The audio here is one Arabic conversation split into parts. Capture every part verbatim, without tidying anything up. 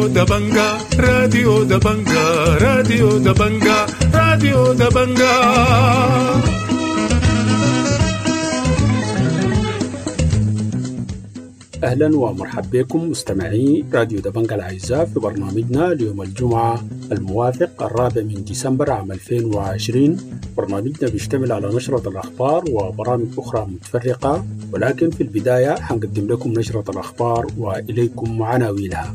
راديو دبنجا راديو دبنجا راديو دبنجا راديو دبنجا. أهلا ومرحبا بكم مستمعي راديو دبنجا الأعزاء في برنامجنا ليوم الجمعة الموافق الرابع من ديسمبر عام ألفين وعشرين. برنامجنا بيشتمل على نشرة الأخبار وبرامج أخرى متفرقة، ولكن في البداية حنقدم لكم نشرة الأخبار وإليكم عناوينها.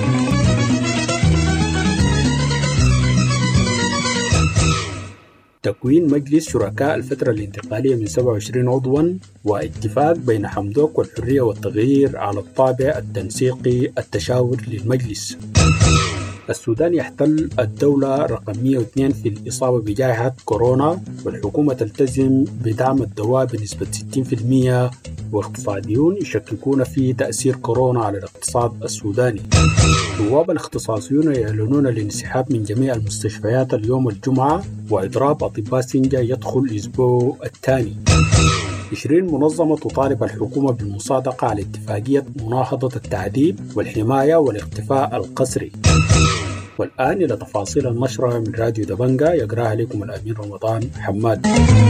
تكوين مجلس شركاء الفترة الانتقالية من سبعة وعشرين عضواً، واتفاق بين حمدوك والحرية والتغيير على الطابع التنسيقي التشاور للمجلس. السودان يحتل الدولة رقم مئة واثنين في الإصابة بجائحة كورونا، والحكومة تلتزم بدعم الدواء بنسبة ستين بالمئة، واقتصاديون يشككون في تأثير كورونا على الاقتصاد السوداني. نواب الاختصاصيون يعلنون الانسحاب من جميع المستشفيات اليوم الجمعة، وإضراب أطباء سنجا يدخل الأسبوع الثاني. عشرين منظمة تطالب الحكومة بالمصادقة على اتفاقية مناهضة التعذيب والحماية والاختفاء القسري. والآن إلى تفاصيل النشرة من راديو دبنجا، يقرأها لكم الأمين رمضان حماد.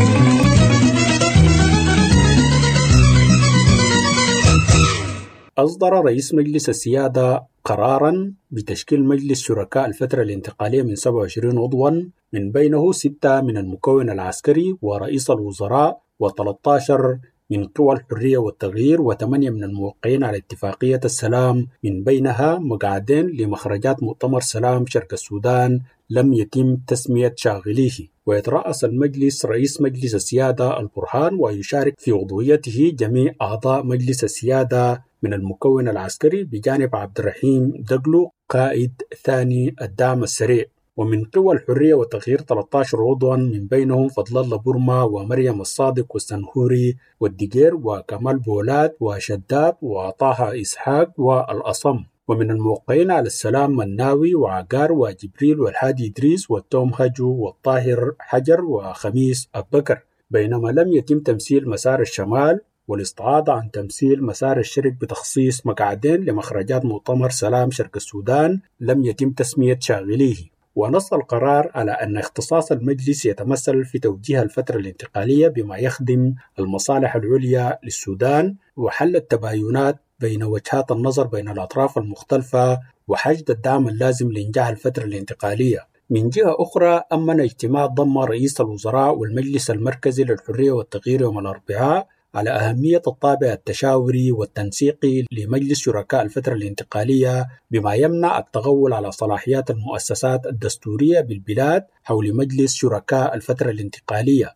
أصدر رئيس مجلس السيادة قراراً بتشكيل مجلس شركاء الفترة الانتقالية من سبعة وعشرين عضواً، من بينه ستة من المكون العسكري ورئيس الوزراء، وثلاثة عشر من قوى الحرية والتغيير، وثمانية من الموقعين على اتفاقية السلام، من بينها مقعدين لمخرجات مؤتمر سلام شرق السودان لم يتم تسمية شاغليه. ويترأس المجلس رئيس مجلس السيادة البرهان، ويشارك في عضويته جميع أعضاء مجلس السيادة من المكون العسكري بجانب عبد الرحيم دقلو قائد ثاني الدعم السريع. ومن قوى الحرية والتغيير ثلاثة عشر عضوا، من بينهم فضل الله برما ومريم الصادق والسنهوري والدقير وكمال بولاد وشداد وطه إسحاق والأصم. ومن الموقعين على السلام مناوي وعقار وجبريل والحادي إدريس والتوم هجو والطاهر حجر وخميس أبكر. بينما لم يتم تمثيل مسار الشمال والاستعاضة عن تمثيل مسار الشرق بتخصيص مقعدين لمخرجات مؤتمر سلام شرق السودان لم يتم تسمية شاغليه. ونص القرار على أن اختصاص المجلس يتمثل في توجيه الفترة الانتقالية بما يخدم المصالح العليا للسودان، وحل التباينات بين وجهات النظر بين الأطراف المختلفة، وحشد الدعم اللازم لإنجاح الفترة الانتقالية. من جهة أخرى، أمن اجتماع ضم رئيس الوزراء والمجلس المركزي للحرية والتغيير يوم الأربعاء على أهمية الطابع التشاوري والتنسيقي لمجلس شركاء الفترة الانتقالية، بما يمنع التغول على صلاحيات المؤسسات الدستورية بالبلاد حول مجلس شركاء الفترة الانتقالية.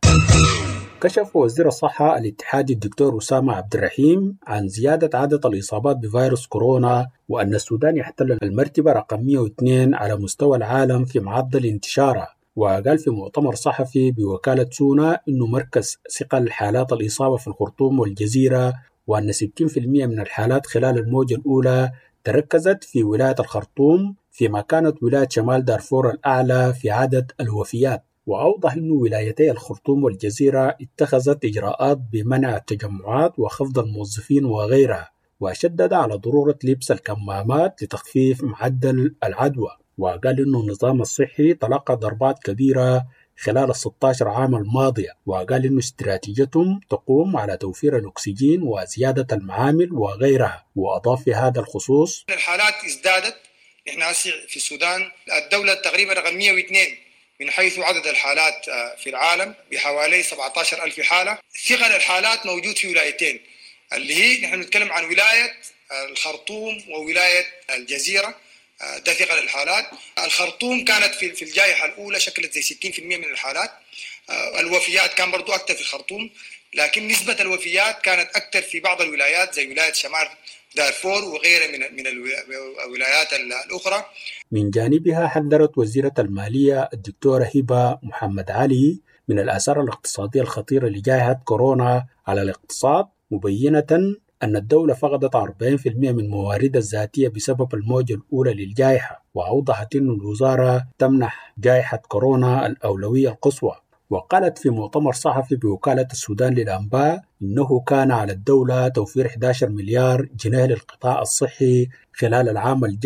كشف وزير الصحة الاتحادي الدكتور أسامة عبد الرحيم عن زيادة عدد الإصابات بفيروس كورونا، وأن السودان يحتل المرتبة رقم مئة واثنين على مستوى العالم في معدل انتشاره. وقال في مؤتمر صحفي بوكالة سونا إنه مركز ثقل حالات الإصابة في الخرطوم والجزيرة، وأن ستين بالمئة من الحالات خلال الموجة الأولى تركزت في ولاية الخرطوم، فيما كانت ولاية شمال دارفور الأعلى في عدد الوفيات. وأوضح أنه ولايتي الخرطوم والجزيرة اتخذت إجراءات بمنع التجمعات وخفض الموظفين وغيرها، وشدد على ضرورة لبس الكمامات لتخفيف معدل العدوى. وقال إنه النظام الصحي تلقى ضربات كبيرة خلال الستة عشر عام الماضية، وقال إنه استراتيجيتهم تقوم على توفير الأكسجين وزيادة المعامل وغيرها. وأضاف في هذا الخصوص: الحالات ازدادت، إحنا في السودان الدولة تقريبا رقم مئة واثنين من حيث عدد الحالات في العالم بحوالي سبعة عشر ألف حالة. ثقل الحالات موجود في ولايتين، اللي هي نحن نتكلم عن ولاية الخرطوم وولاية الجزيرة. ده ثقل الحالات. الخرطوم كانت في الجائحة الأولى شكلت زي ستين بالمئة من الحالات. الوفيات كان برضو أكثر في الخرطوم، لكن نسبة الوفيات كانت أكثر في بعض الولايات زي ولاية شمال دارفور وغيرها من من الولايات الأخرى. من جانبها حذرت وزيرة المالية الدكتورة هبة محمد علي من الآثار الاقتصادية الخطيرة لجائحة كورونا على الاقتصاد، مبينة أن الدولة فقدت أربعين بالمئة من مواردها الذاتية بسبب الموجة الأولى للجائحة. وأوضحت أن الوزارة تمنح جائحة كورونا الأولوية القصوى. وقالت في مؤتمر صحفي بوكالة السودان للأنباء إنه كان على الدولة توفير أحد عشر مليار جنيه للقطاع الصحي خلال العام الجاري،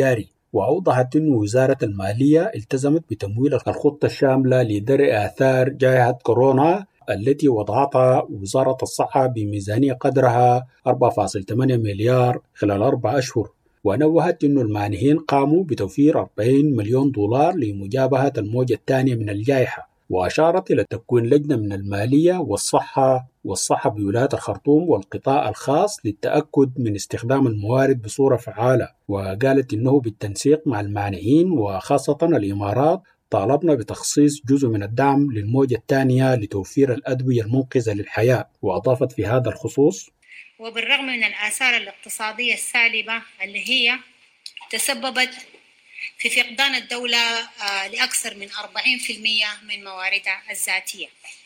وأوضحت أن وزارة المالية التزمت بتمويل الخطة الشاملة لدرء آثار جائحة كورونا التي وضعتها وزارة الصحة بميزانية قدرها أربعة فاصلة ثمانية مليار خلال أربع أشهر. ونوهت أن المانحين قاموا بتوفير أربعين مليون دولار لمجابهة الموجة الثانية من الجائحة، وأشارت إلى تكوين لجنة من المالية والصحة والصحة بولاية الخرطوم والقطاع الخاص للتأكد من استخدام الموارد بصورة فعالة. وقالت إنه بالتنسيق مع المانحين وخاصة الإمارات طالبنا بتخصيص جزء من الدعم للموجة الثانية لتوفير الأدوية المنقذة للحياة. وأضافت في هذا الخصوص: وبالرغم من الآثار الاقتصادية السالبة اللي هي تسببت في فقدان الدولة لأكثر من أربعين بالمئة من مواردها الذاتية،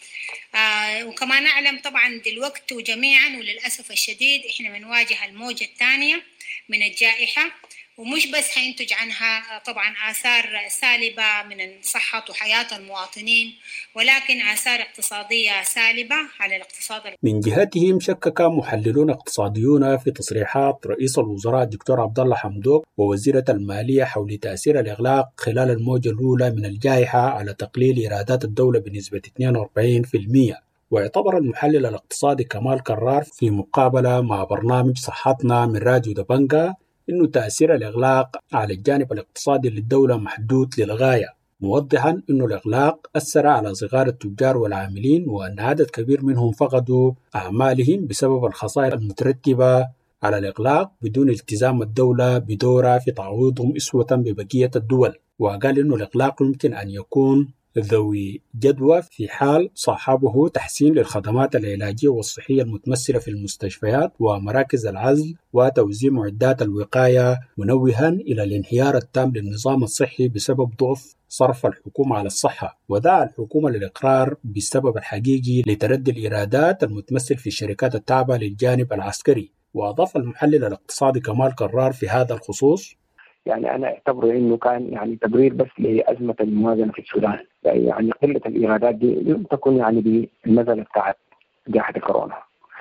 وكما نعلم طبعا دلوقتي وجميعا وللأسف الشديد إحنا بنواجه الموجة الثانية من الجائحة، ومش بس هينتج عنها طبعا آثار سالبة من صحة وحياة المواطنين، ولكن آثار اقتصادية سالبة على الاقتصاد. من جهتهم شكك محللون اقتصاديون في تصريحات رئيس الوزراء الدكتور عبد الله حمدوك ووزيرة المالية حول تأثير الإغلاق خلال الموجة الأولى من الجائحة على تقليل إيرادات الدولة بنسبة اثنين وأربعين بالمئة. واعتبر المحلل الاقتصادي كمال كرار في مقابلة مع برنامج صحتنا من راديو دبنجا إنه تأثير الإغلاق على الجانب الاقتصادي للدولة محدود للغاية، موضحا إنه الإغلاق أثر على صغار التجار والعاملين وأن عدد كبير منهم فقدوا أعمالهم بسبب الخسائر المترتبة على الإغلاق بدون التزام الدولة بدورها في تعويضهم أسوة ببقية الدول. وقال إنه الإغلاق يمكن أن يكون ذوي جدوى في حال صاحبه تحسين للخدمات العلاجية والصحية المتمثلة في المستشفيات ومراكز العزل وتوزيع معدات الوقاية، منوها إلى الانهيار التام للنظام الصحي بسبب ضعف صرف الحكومة على الصحة. ودعا الحكومة للإقرار بالسبب الحقيقي لتردي الإيرادات المتمثل في الشركات التابعة للجانب العسكري. وأضاف المحلل الاقتصادي كمال كرار في هذا الخصوص: يعني أنا أعتبره إنه كان يعني تبرير بس لأزمة الموازنة في السودان، يعني قلة الإيرادات دي لم تكن يعني بالنزلة بتاعت جائحة كورونا،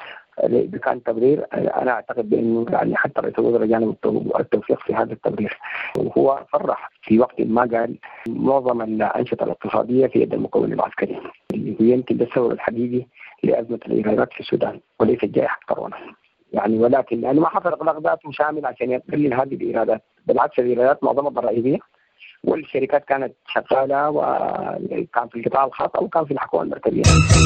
إذا كان تبرير أنا أعتقد بأنه يعني حتى رئيس الوزراء جانب التوفيق في هذا التبرير، وهو صرح في وقت ما قال معظم الأنشطة الاقتصادية في يد المكون العسكري، يمكن ده السبب الحقيقي لأزمة الإيرادات في السودان وليس جائحة كورونا. يعني ولكن يعني ما حصل إغلاق ذاته شامل عشان يقلل هذه الإيرادات، بالعكس الإيرادات معظمها ضرائبية والشركات كانت شغالة وكان في القطاع الخاص أو كان في الحكومة المركزية.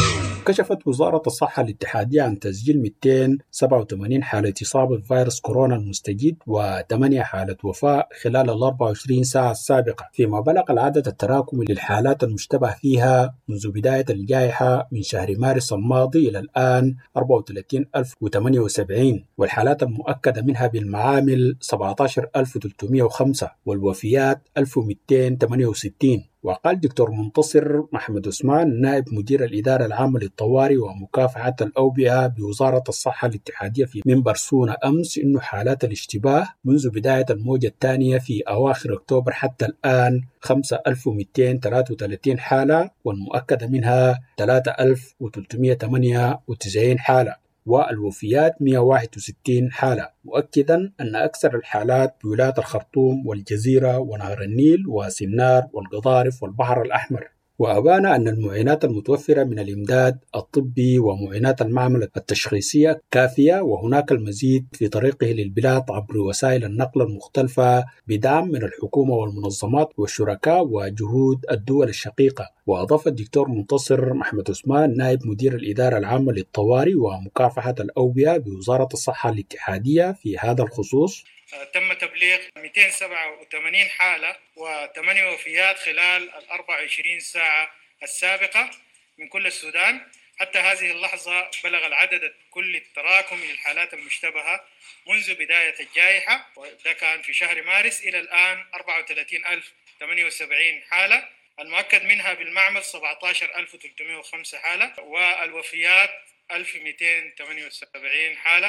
كشفت وزارة الصحة الاتحادية عن تسجيل مئتين وسبعة وثمانين حالة إصابة بفيروس كورونا المستجد وثمانية حالة وفاة خلال ال أربع وعشرين ساعة السابقة، فيما بلغ العدد التراكمي للحالات المشتبه فيها منذ بداية الجائحة من شهر مارس الماضي إلى الآن أربعة وثلاثين ألف وثمانية وسبعين، والحالات المؤكدة منها بالمعامل سبعة عشر ألف وثلاثمئة وخمسة والوفيات ألف ومئتين وثمانية وستين. وقال دكتور منتصر محمد عثمان نائب مدير الإدارة العامة للطوارئ ومكافحة الأوبئة بوزارة الصحة الاتحادية في منبر سونا أمس إنه حالات الاشتباه منذ بداية الموجة الثانية في أواخر أكتوبر حتى الآن خمسة آلاف ومئتين وثلاثة وثلاثين حالة، والمؤكدة منها ثلاثة آلاف وثلاثمئة وثمانية وتسعين حالة، والوفيات مئة وواحد وستين حالة، مؤكدا أن أكثر الحالات بولاية الخرطوم والجزيرة ونهر النيل وسنار والقضارف والبحر الأحمر. وأبان أن المعينات المتوفرة من الإمداد الطبي ومعينات المعمل التشخيصية كافية، وهناك المزيد في طريقه للبلاد عبر وسائل النقل المختلفة بدعم من الحكومة والمنظمات والشركاء وجهود الدول الشقيقة. وأضاف الدكتور منتصر محمد عثمان نائب مدير الإدارة العامة للطوارئ ومكافحة الأوبئة بوزارة الصحة الاتحادية في هذا الخصوص: تم تبليغ مئتين وسبعة وثمانين حالة وثمانية وفيات خلال ال أربع وعشرين ساعة السابقة من كل السودان. حتى هذه اللحظة بلغ العدد الكلي التراكمي للحالات المشتبهة منذ بداية الجائحة، وده كان في شهر مارس إلى الآن أربعة وثلاثين ألف وثمانية وسبعين حالة، المؤكد منها بالمعمل سبعة عشر ألف وثلاثمئة وخمسة حالة، والوفيات ألف ومئتين وثمانية وسبعين حالة.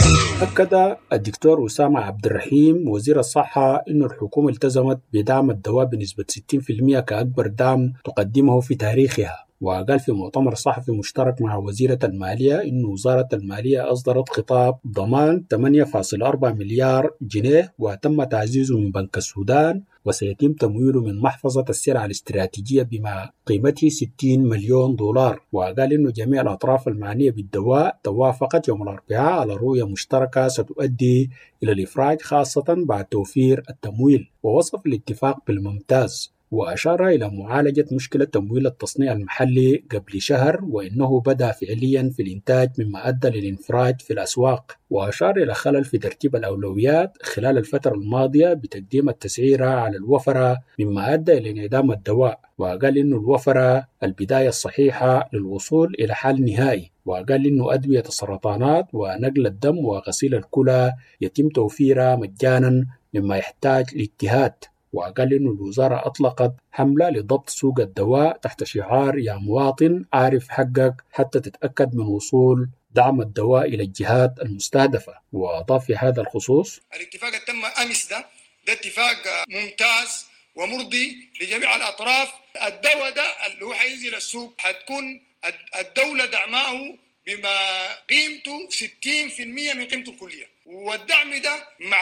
أكد الدكتور أسامة عبد الرحيم وزير الصحة أن الحكومة التزمت بدعم الدواء بنسبة ستين بالمئة كأكبر دعم تقدمه في تاريخها. وقال في مؤتمر صحفي مشترك مع وزيرة المالية إن وزارة المالية أصدرت خطاب ضمان ثمانية فاصلة أربعة مليار جنيه وتم تعزيزه من بنك السودان، وسيتم تمويله من محفظة السلع الاستراتيجية بما قيمته ستين مليون دولار. وقال إنه جميع الأطراف المعنية بالدواء توافقت يوم الأربعاء على رؤية مشتركة ستؤدي إلى الإفراج خاصة بعد توفير التمويل، ووصف الاتفاق بالممتاز، وأشار إلى معالجة مشكلة تمويل التصنيع المحلي قبل شهر وإنه بدأ فعليا في الإنتاج مما أدى للانفراج في الأسواق. وأشار إلى خلل في ترتيب الأولويات خلال الفترة الماضية بتقديم التسعيرة على الوفرة مما أدى إلى انعدام الدواء، وقال إنه الوفرة البداية الصحيحة للوصول إلى حل نهائي. وقال إنه أدوية السرطانات ونقل الدم وغسيل الكلى يتم توفيرها مجانا مما يحتاج لاجتهاد. وقال إنه الوزارة أطلقت حملة لضبط سوق الدواء تحت شعار يا مواطن عارف حقك حتى تتأكد من وصول دعم الدواء إلى الجهات المستهدفة. وأضاف في هذا الخصوص: الاتفاق اللي تم أمس ده ده اتفاق ممتاز ومرضي لجميع الأطراف. الدواء ده اللي هو حينزل السوق حتكون الدولة دعماه بما قيمته ستين بالمئة من قيمته الكلية، والدعم ده مع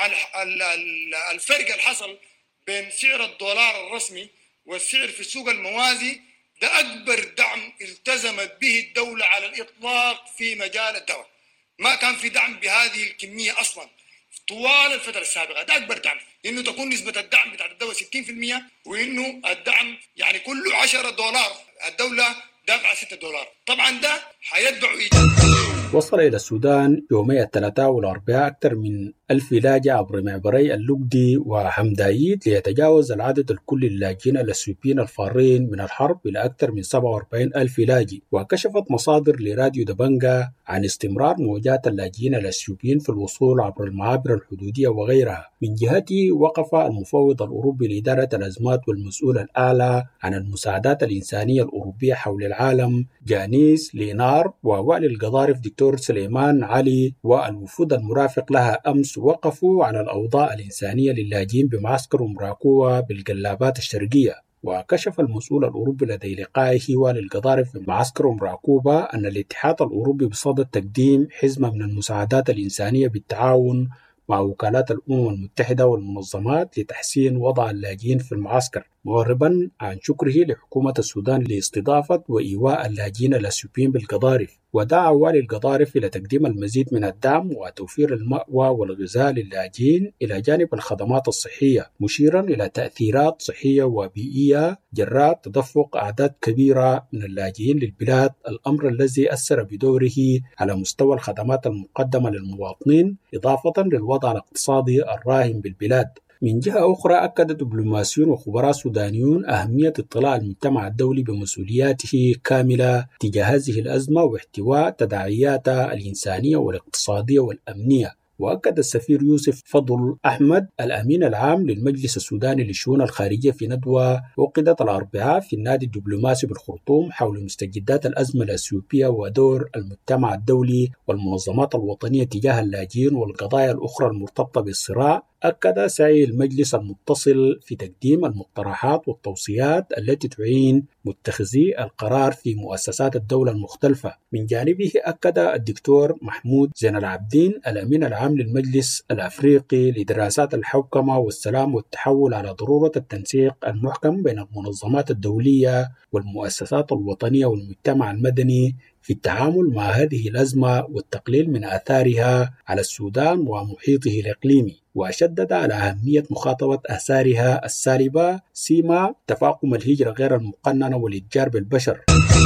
الفرق اللي حصل بين سعر الدولار الرسمي والسعر في السوق الموازي ده أكبر دعم التزمت به الدولة على الإطلاق في مجال الدواء. ما كان في دعم بهذه الكمية أصلا طوال الفترة السابقة. ده أكبر دعم، إنه تكون نسبة الدعم بتاع الدواء ستين بالمئة، وإنه الدعم يعني كله عشرة دولار الدولة دافعة ستة دولار. طبعا ده حيتبع إيجاد. وصل إلى السودان يومي الثلاثاء والأربعاء أكثر من ألف لاجئ عبر معبري اللقدي وحمدايد ليتجاوز العدد الكلي اللاجئين الأثيوبيين الفارين من الحرب إلى أكثر من سبعة وأربعين ألف لاجئ. وكشفت مصادر لراديو دبنجا عن استمرار مواجهة اللاجئين الأثيوبيين في الوصول عبر المعابر الحدودية وغيرها. من جهته وقف المفوض الأوروبي لإدارة الأزمات والمسؤول الأعلى عن المساعدات الإنسانية الأوروبية حول العالم جانيس لينار ووالي القضارف دكتور سليمان علي والوفود المرافق لها أمس وقفوا على الأوضاع الإنسانية للاجئين بمعسكر مراكوة بالجلابات الشرقية. وكشف المسؤول الأوروبي لدى لقائه والي القضارف في معسكر مراكوبة أن الاتحاد الأوروبي بصدد تقديم حزمة من المساعدات الإنسانية بالتعاون مع وكالات الأمم المتحدة والمنظمات لتحسين وضع اللاجئين في المعسكر، معربا عن شكره لحكومة السودان لاستضافة وإيواء اللاجئين الأثيوبيين بالقضارف. ودعا والي القضارف إلى تقديم المزيد من الدعم وتوفير المأوى والغذاء للاجئين إلى جانب الخدمات الصحية، مشيرا إلى تأثيرات صحية وبيئية جراء تدفق أعداد كبيرة من اللاجئين للبلاد، الأمر الذي أثر بدوره على مستوى الخدمات المقدمة للمواطنين إضافة للوضع الاقتصادي الراهن بالبلاد. من جهة أخرى أكد دبلوماسيون وخبراء سودانيون أهمية اطلاع المجتمع الدولي بمسؤولياته كاملة تجاه هذه الأزمة واحتواء تداعياتها الإنسانية والاقتصادية والأمنية. وأكد السفير يوسف فضل أحمد الأمين العام للمجلس السوداني للشؤون الخارجية في ندوة عقدت الأربعاء في النادي الدبلوماسي بالخرطوم حول مستجدات الأزمة الأثيوبية ودور المجتمع الدولي والمنظمات الوطنية تجاه اللاجئين والقضايا الأخرى المرتبطة بالصراع. أكد سعي المجلس المتصل في تقديم المقترحات والتوصيات التي تعين متخذي القرار في مؤسسات الدولة المختلفة. من جانبه أكد الدكتور محمود زين العابدين الأمين العام للمجلس الأفريقي لدراسات الحوكمة والسلام والتحول على ضرورة التنسيق المحكم بين المنظمات الدولية والمؤسسات الوطنية والمجتمع المدني في التعامل مع هذه الأزمة والتقليل من آثارها على السودان ومحيطه الإقليمي. وشدد على أهمية مخاطبة آثارها السالبة سيما تفاقم الهجرة غير المقننة والإتجار بالبشر.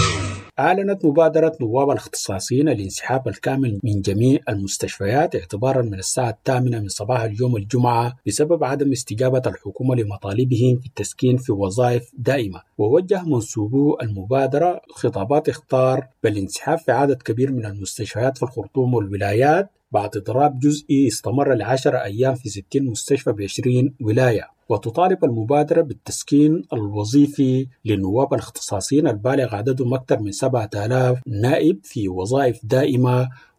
أعلنت مبادرة نواب الاختصاصيين الانسحاب الكامل من جميع المستشفيات اعتبارا من الساعة الثامنة من صباح اليوم الجمعة بسبب عدم استجابة الحكومة لمطالبهم في التسكين في وظائف دائمة. ووجه منسوبو المبادرة خطابات اختار بالانسحاب في عدد كبير من المستشفيات في الخرطوم والولايات بعد إضراب جزئي استمر لعشر أيام في ستين مستشفى بعشرين ولاية. وتطالب المبادرة بالتسكين الوظيفي للنواب الاختصاصيين البالغ عددهم أكثر من سبعة آلاف نائب في وظائف دائمة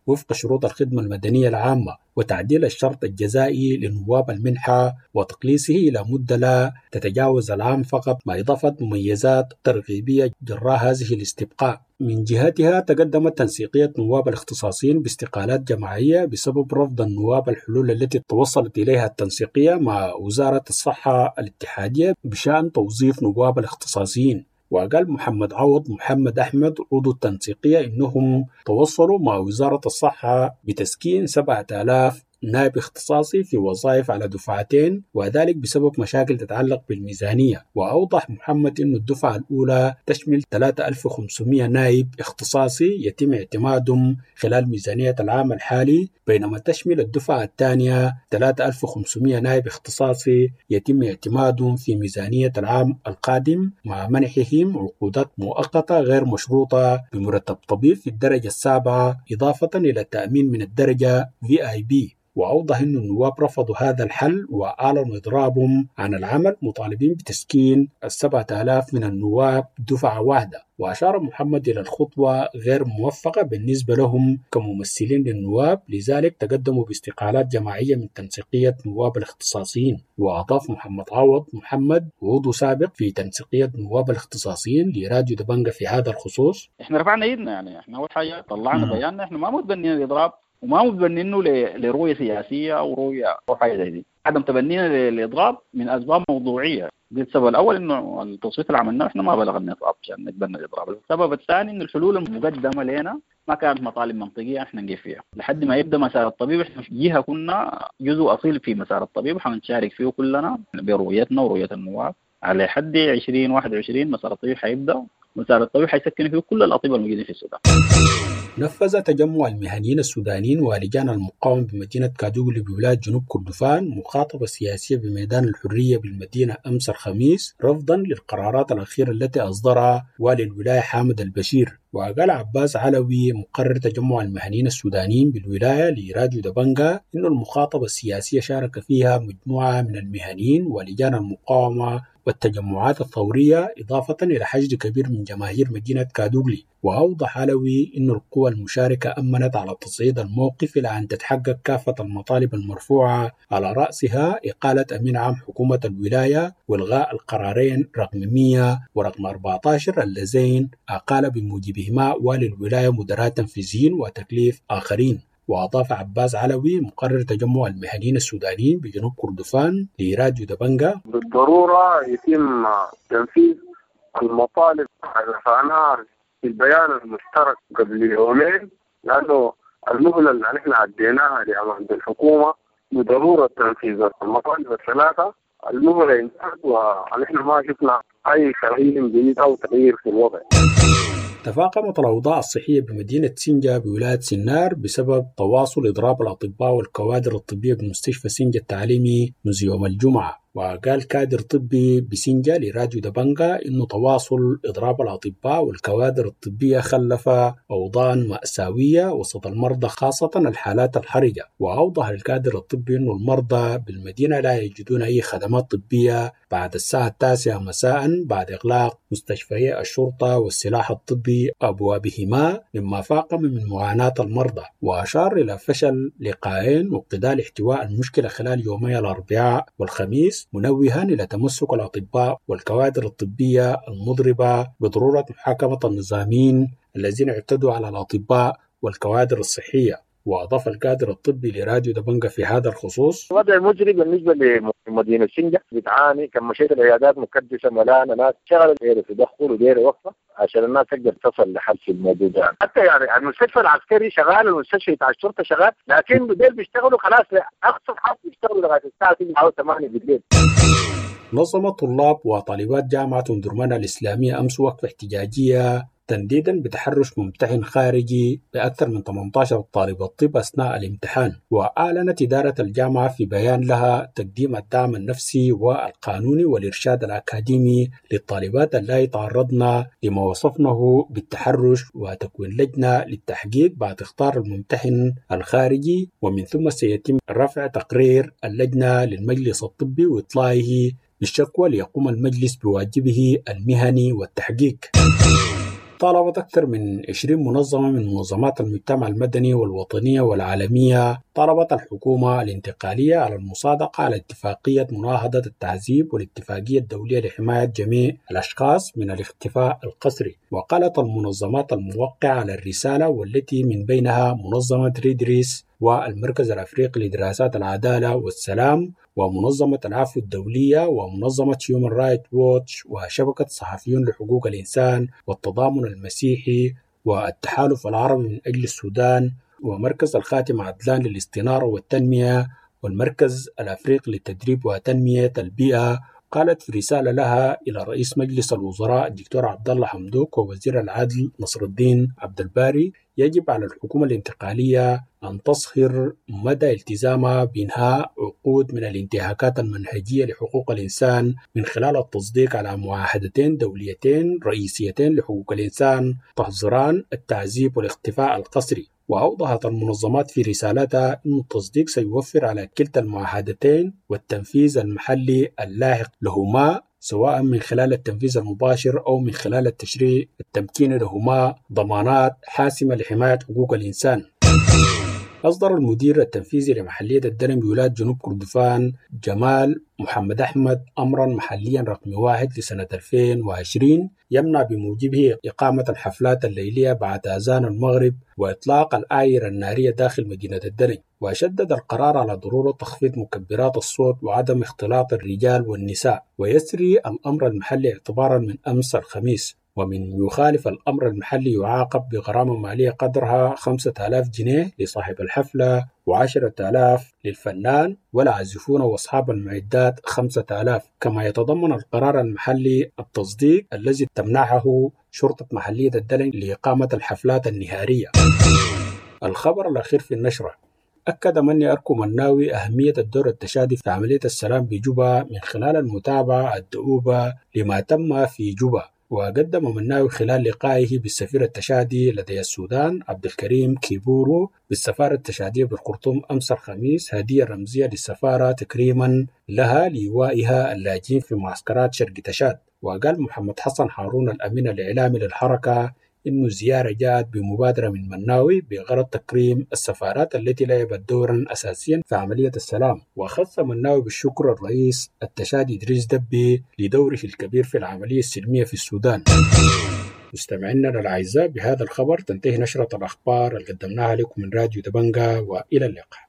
وفق شروط الخدمة المدنية العامة، وتعديل الشرط الجزائي لنواب المنحة وتقليصه إلى مدة لا تتجاوز العام فقط، مع إضافة مميزات ترغيبية جراء هذه الاستبقاء. من جهتها تقدمت تنسيقية نواب الاختصاصيين باستقالات جماعية بسبب رفض النواب الحلول التي توصلت إليها التنسيقية مع وزارة الصحة الاتحادية بشأن توظيف نواب الاختصاصيين. وقال محمد عوض محمد أحمد عضو التنسيقية إنهم توصلوا مع وزارة الصحة بتسكين سبعة آلاف نائب اختصاصي في وظائف على دفعتين، وذلك بسبب مشاكل تتعلق بالميزانية. وأوضح محمد أن الدفعة الأولى تشمل ثلاثة آلاف وخمسمائة نائب اختصاصي يتم اعتمادهم خلال ميزانية العام الحالي، بينما تشمل الدفعة الثانية ثلاثة آلاف وخمسمائة نائب اختصاصي يتم اعتمادهم في ميزانية العام القادم، مع منحهم عقودات مؤقتة غير مشروطة بمرتب طبيب في الدرجة السابعة، إضافة إلى التأمين من الدرجة في آي بي. وأوضح أن النواب رفضوا هذا الحل وأعلنوا إضرابهم عن العمل، مطالبين بتسكين السبعة آلاف من النواب دفعة واحدة. وأشار محمد إلى الخطوة غير موفقة بالنسبة لهم كممثلين للنواب، لذلك تقدموا باستقالات جماعية من تنسيقية نواب الاختصاصيين. وأضاف محمد عوض محمد عضو سابق في تنسيقية نواب الاختصاصيين لراديو دبنجة في هذا الخصوص: إحنا رفعنا إيدنا، يعني إحنا أول حاجة طلعنا بياننا، إحنا ما متبنين الإضراب وما متبنينه لرؤية سياسية أو رؤية أو حاجة زي دي. عدم تبنينا للإضراب من أسباب موضوعية. دي السبب الأول، إنه التصويت اللي عملناه إحنا ما بلغ النصاب عشان نتبنى الإضراب. السبب الثاني إن الحلول المقدمة لنا ما كانت مطالب منطقية إحنا نجي فيها لحد ما يبدأ مسار الطبيب. إحنا في جهة كنا جزء أصيل في مسار الطبيب وحنشارك فيه كلنا برؤيتنا ورؤية النواب. على حد عشرين واحد وعشرين مسار الطبيب حيبدأ، مسار الطبيب حيسكن فيه كل الأطباء الموجودين في السودان. نفذ تجمع المهنيين السودانيين ولجان المقاومة بمدينة كادوغلي بولاية جنوب كردفان مخاطبة سياسية بميدان الحرية بالمدينة أمس الخميس رفضا للقرارات الأخيرة التي أصدرها والي الولاية حامد البشير. وقال عباس علوي مقرر تجمع المهنيين السودانيين بالولاية لراديو دبنجة إن المخاطبة السياسية شارك فيها مجموعة من المهنيين ولجان المقاومة والتجمعات الثورية، إضافة إلى حشد كبير من جماهير مدينة كادوغلي. وأوضح علوي أن القوى المشاركة أمنت على تصعيد الموقف إلى أن تتحقق كافة المطالب المرفوعة، على رأسها إقالة أمين عام حكومة الولاية وإلغاء القرارين رقم مئة ورقم أربعة عشر اللذين أقال بموجبهما والي الولاية مدراء تنفيذيين وتكليف آخرين. وأضاف عباس علوي مقرر تجمع المهنيين السودانيين بجنوب كردفان لراديو دبنجة: بالضرورة يتم تنفيذ المطالب اللي رفعناها في البيان المشترك قبل يومين، لأنه المهلة اللي نحن عديناها لأمام الحكومة بضرورة تنفيذ المطالب الثلاثة. المهلة انتهت ونحن ما شفنا أي تغيير جديد أو تغيير في الوضع. تفاقمت الأوضاع الصحية بمدينة سنجا بولاية سنار بسبب تواصل إضراب الأطباء والكوادر الطبية بمستشفى سنجا التعليمي منذ يوم الجمعة. وقال كادر طبي بسنجا لراديو دبنجة إنه تواصل إضراب الأطباء والكوادر الطبية خلف أوضاع مأساوية وسط المرضى، خاصة الحالات الحرجة. وأوضح الكادر الطبي إنه المرضى بالمدينة لا يجدون أي خدمات طبية بعد الساعة التاسعة مساء بعد إغلاق مستشفيات الشرطة والسلاح الطبي أبوابهما، مما فاقم من معاناة المرضى. وأشار إلى فشل لقاءين واقتداء احتواء المشكلة خلال يومي الأربعاء والخميس، منوها إلى تمسك الأطباء والكوادر الطبية المضربة بضرورة محاكمة النظاميين الذين اعتدوا على الأطباء والكوادر الصحية. وأضاف الكادر الطبي لراديو دبنجة في هذا الخصوص: الوضع مجري بالنسبة لمدينة سنجا، بتعاني كم مشيت العيادات مكدسة ملانة، ناس شغلت غير تدخل وغير وقفة عشان الناس تقدر تصل لحل الموجود. يعني حتى يعني المستشفى العسكري شغال، المستشفى بتاع الشرطة شغال، لكن بدل بيشتغلوا خلاص أقصى حد بيشتغلوا لغاية الساعة سبعة أو ثمانية بالليل. نظم طلاب وطالبات جامعة أم درمان الإسلامية أمس وقفة احتجاجية تنديدا بتحرش ممتحن خارجي بأكثر من ثمانية عشر طالب طب أثناء الامتحان. وأعلنت إدارة الجامعة في بيان لها تقديم الدعم النفسي والقانوني والإرشاد الأكاديمي للطالبات اللاتي تعرضن لما وصفنه بالتحرش، وتكوين لجنة للتحقيق بعد اختار الممتحن الخارجي، ومن ثم سيتم رفع تقرير اللجنة للمجلس الطبي وإطلاعه بالشكوى ليقوم المجلس بواجبه المهني والتحقيق. وطالبت أكثر من عشرين منظمة من منظمات المجتمع المدني والوطنية والعالمية طالبت الحكومة الانتقالية على المصادقة على اتفاقية مناهضة التعذيب والاتفاقية الدولية لحماية جميع الأشخاص من الاختفاء القسري. وقالت المنظمات الموقعة على الرسالة والتي من بينها منظمة ريدريس والمركز الأفريقي لدراسات العدالة والسلام ومنظمة العفو الدولية ومنظمة هيومن رايت ووتش وشبكة صحفيون لحقوق الإنسان والتضامن المسيحي والتحالف العربي من أجل السودان ومركز الخاتم عدلان للاستنارة والتنمية والمركز الأفريقي للتدريب وتنمية البيئة. قالت في رسالة لها إلى رئيس مجلس الوزراء الدكتور عبد الله حمدوك ووزير العدل نصر الدين عبد الباري يجب على الحكومة الانتقالية أن تصهر مدى التزامها بإنهاء عقود من الانتهاكات المنهجية لحقوق الإنسان من خلال التصديق على معاهدتين دوليتين رئيسيتين لحقوق الإنسان تحظران التعذيب والاختفاء القسري. وأوضحت المنظمات في رسالتها أن التصديق سيوفر على كلتا المعاهدتين والتنفيذ المحلي اللاحق لهما سواء من خلال التنفيذ المباشر أو من خلال التشريع التمكين لهما ضمانات حاسمة لحماية حقوق الإنسان. أصدر المدير التنفيذي لمحلية الدرم بولاية جنوب كردفان جمال محمد أحمد أمرا محليا رقم واحد لسنة ألفين وعشرين يمنع بموجبه إقامة الحفلات الليلية بعد أذان المغرب وإطلاق الآير النارية داخل مدينة الدرم. وشدد القرار على ضرورة تخفيض مكبرات الصوت وعدم اختلاط الرجال والنساء. ويسري الأمر المحلي اعتبارا من أمس الخميس، ومن يخالف الأمر المحلي يعاقب بغرامة مالية قدرها خمسة آلاف جنيه لصاحب الحفلة وعشرة آلاف للفنان والعازفون وأصحاب المعدات خمسة آلاف. كما يتضمن القرار المحلي التصديق الذي تمنحه شرطة محلية الدلن لإقامة الحفلات النهارية. الخبر الأخير في النشرة: أكد مني أركو مناوي أهمية الدور التشادي في عملية السلام بجوبا من خلال المتابعة الدؤوبة لما تم في جوبا. وقدم مناوي خلال لقائه بالسفير التشادي لدى السودان عبد الكريم كيبورو بالسفارة التشادية بالخرطوم أمس الخميس هدية رمزية للسفارة تكريما لها لإيوائها اللاجئين في معسكرات شرق تشاد. وقال محمد حسن هارون الأمين الإعلامي للحركة إنه الزيارة جاءت بمبادرة من مناوي بغرض تكريم السفارات التي لعبت دورا أساسيا في عملية السلام. وخص مناوي بالشكر الرئيس التشادي إدريس دبي لدوره الكبير في العملية السلمية في السودان. مستمعينا الأعزاء، بهذا الخبر تنتهي نشرة الأخبار اللي قدمناها لكم من راديو دبنجا، وإلى اللقاء.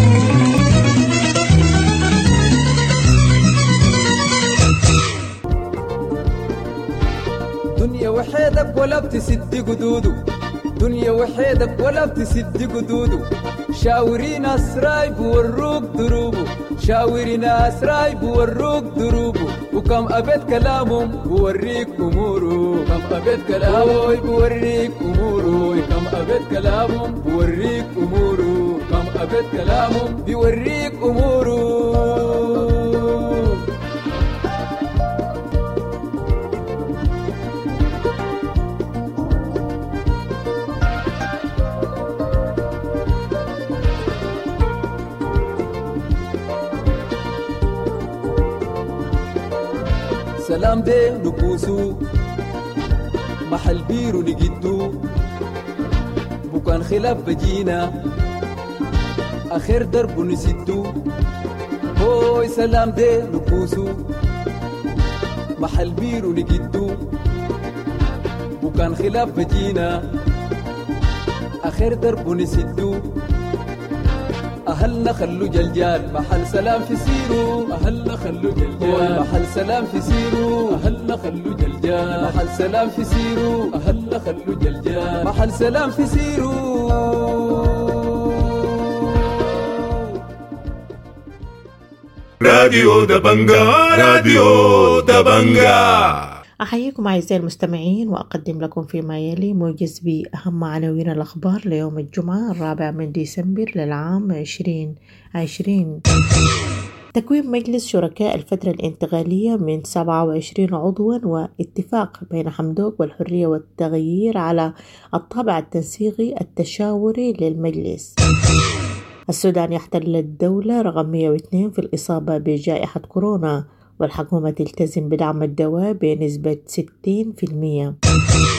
دنيا وحيدك ولا بتسد قدودو، دنيا وحيدك ولا بتسد قدودو. شاوري ناس رايب وروك دروبو، شاوري ناس رايب وروك دروبو. وكم أبد كلامهم بوريك أمورو، كم أبد كلامهم بوريك أمورو، كم أبد كلامهم بوريك أمورو، كم أبد كلامهم بوريك أمورو. سلام ده نبوسو محل بيرو نجدو بكان خلاف بجينا آخر درب نسدو. هوي سلام ده نبوسو محل بيرو نجدو بكان خلاف بجينا آخر درب نسدو. أهلنا خلو جلجال محل سلام في سيرو، أهلنا خلو جلجال محل سلام في سيرو، أهلنا خلو جلجال محل سلام في سيرو، أهلنا خلو جلجال محل سلام في سيرو. راديو دبنجا، راديو دبنجا. أحييكم أعزائي المستمعين وأقدم لكم فيما يلي موجز بأهم عناوين الأخبار ليوم الجمعة الرابع من ديسمبر للعام عشرين عشرين. تكوين مجلس شركاء الفترة الانتقالية من سبعة وعشرين عضوا واتفاق بين حمدوك والحرية والتغيير على الطابع التنسيقي التشاوري للمجلس. السودان يحتل الدولة رقم مئة واثنين في الإصابة بجائحة كورونا، والحكومة تلتزم بدعم الدواء بنسبة ستين بالمئة.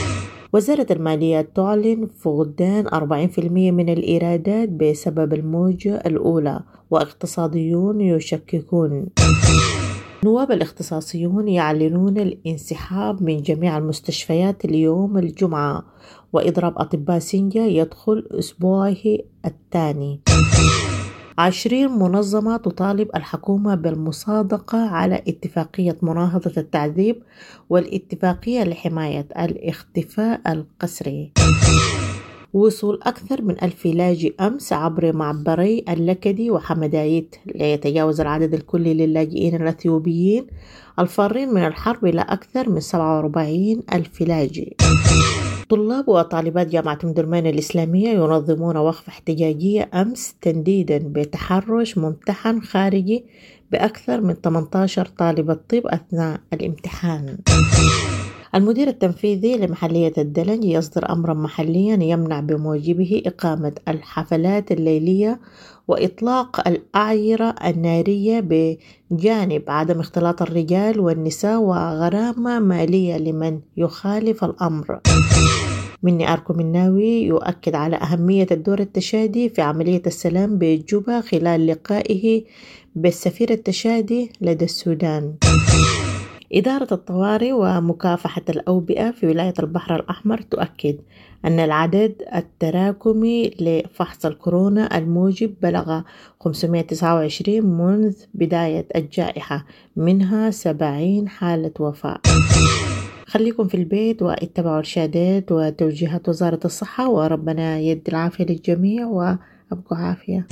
وزارة المالية تعلن فقدان أربعين بالمئة من الإيرادات بسبب الموجة الأولى، واقتصاديون يشككون. نواب الاختصاصيون يعلنون الانسحاب من جميع المستشفيات اليوم الجمعة، وإضراب أطباء سينجا يدخل أسبوعه الثاني. عشرين منظمة تطالب الحكومة بالمصادقة على اتفاقية مناهضة التعذيب والاتفاقية لحماية الاختفاء القسري. وصول أكثر من ألف لاجئ أمس عبر معبري اللكدي وحمدايت ليتجاوز العدد الكلي للاجئين الأثيوبيين الفارين من الحرب إلى أكثر من سبعة وأربعين ألف لاجئ. طلاب وطالبات جامعة أم درمان الإسلامية ينظمون وقفة احتجاجية أمس تنديدا بتحرش ممتحن خارجي بأكثر من ثمانية عشر طالبة طب أثناء الامتحان. المدير التنفيذي لمحلية الدلنج يصدر أمرا محليا يمنع بموجبه إقامة الحفلات الليلية وإطلاق الأعيرة النارية بجانب عدم اختلاط الرجال والنساء وغرامة مالية لمن يخالف الأمر. مني أركم الناوي يؤكد على أهمية الدور التشادي في عملية السلام بجوبا خلال لقائه بالسفير التشادي لدى السودان. إدارة الطوارئ ومكافحة الأوبئة في ولاية البحر الأحمر تؤكد أن العدد التراكمي لفحص الكورونا الموجب بلغ خمسمائة وتسعة وعشرين منذ بداية الجائحة، منها سبعين حالة وفاة. خليكم في البيت واتبعوا إرشادات وتوجيهات وزارة الصحة، وربنا يدي العافية للجميع وأبقوا عافية.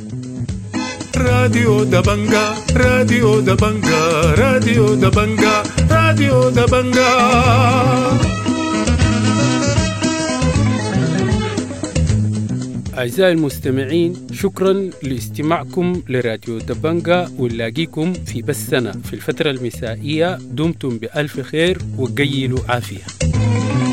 راديو دبنجا راديو دبنجا راديو دبنجا راديو دبنجا. أعزائي المستمعين، شكرا لاستماعكم لراديو دبنجا، ونلاقيكم في بثنا في الفترة المسائية. دمتم بألف خير وقيلوا عافية.